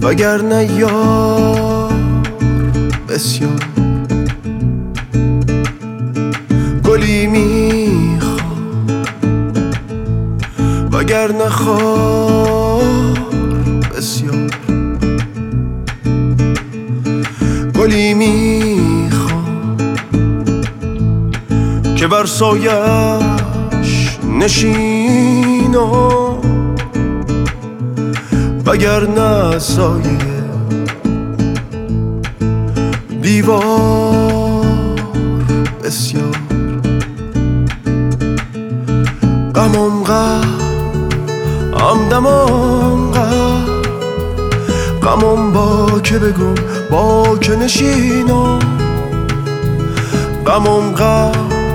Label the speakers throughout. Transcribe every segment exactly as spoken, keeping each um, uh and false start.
Speaker 1: وگرنه یار بسیار. گلی میخوام وگرنه خار بسیار. گلی میخوام که بر سایش نشینم وگرنه سایه دیوار بسیار. غمم غم همدمم غم غمم با که بگم با که نشینم. غمم غم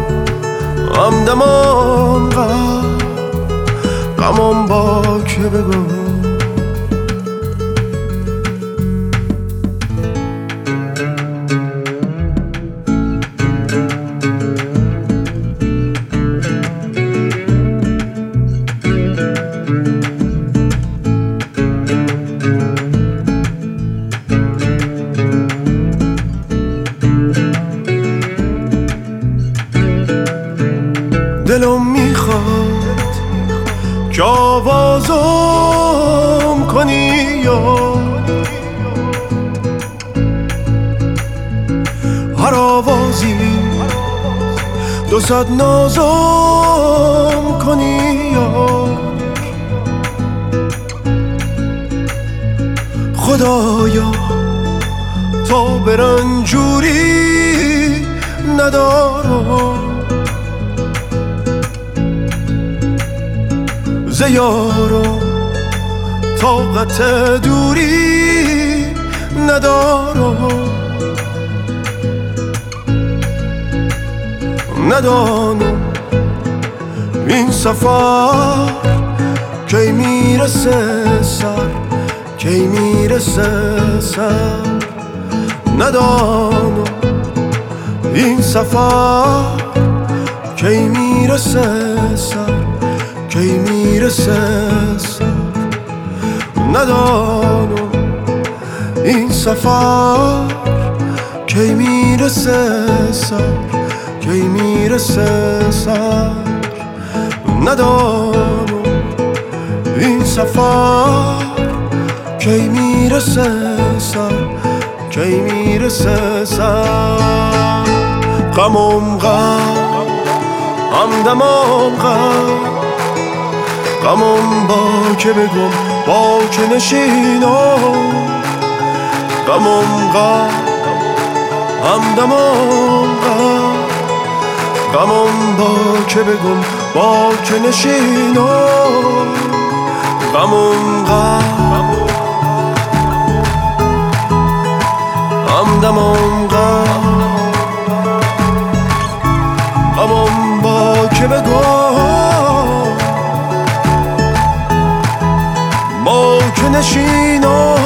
Speaker 1: همدمم غم غمم با که بگم. دلم میخواد که آوازم کنی یا هر آوازی دو صد نازم کنی یا خدایا تا برنجوری ندارم زیارم طاقت دوری ندارم. ندانم این سفر کی میرسه سر کی میرسه سر. ندانم این سفر کی میرسه سر کی میرسه سر. ندانم این سفر کی میرسه سر کی میرسه سر. ندانم این سفر کی میرسه سر کی میرسه سر. غمم غم همدمم غم غمم با که بگم با که نشینم. غمم غم همدمم غم غمم با که بگم با که نشینم. غمم غم همدمم غم غمم با که بگم با که نشینم.